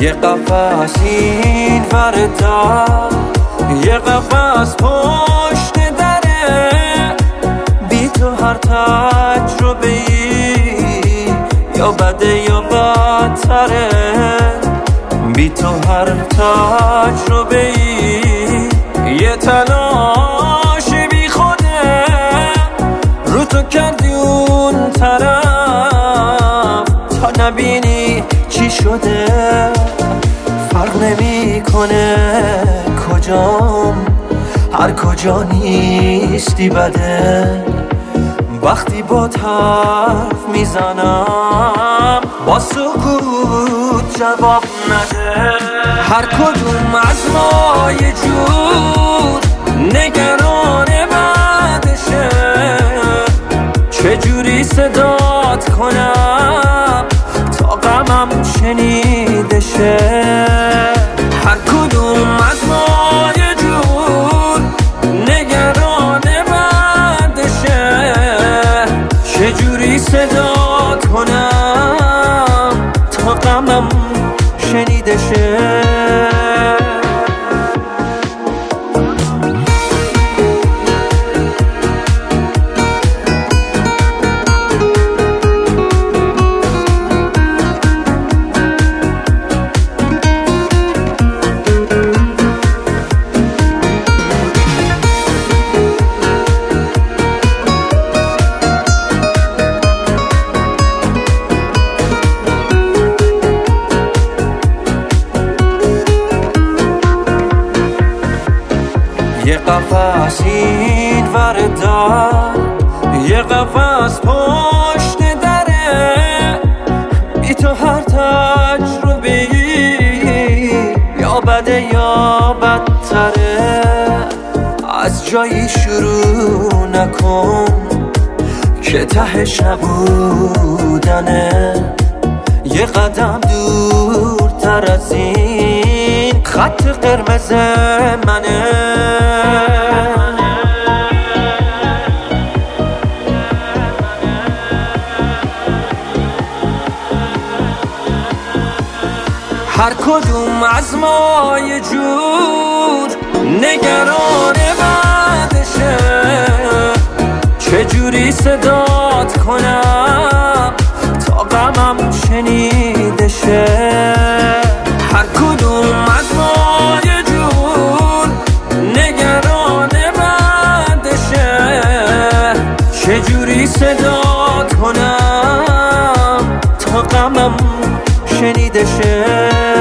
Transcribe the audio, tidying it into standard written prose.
یه قفس این وردا، یه قفس پشت دره، بی تو هر تجربه‌ای یا بده یا بدتره، بی تو هر تجربه‌ای یه تلاش بی خوده، رو تو کردی اون طرف تا نبینی چی شده. فرق نمی‌کنه کجام، هر کجا نیستی بده. وقتی با حرف میزنم با سکوت جواب نده. هر کدوم از ما یه جور نگران بعدشه، چجوری صدات کنم تا غمم شنیده شه. هر کدوم از ما یه جور نگران بعدشه، چجوری صدات کنم تا غمم شنیده شه. یه قفس این وردا، یه قفس پشت دره، بی تو هر تجربه‌ای یا بده یا بدتره. از جایی شروع نکن که تهش نبودنه، یه قدم دورتر از این خط قرمز منه. هر کدوم از ما یه جور نگران بعدشه، چجوری صدات کنم تا غمم شنیده شه. هر کدوم از ما یه جور نگران بعدشه، چجوری صدات کنم تا غمم شنیده شه.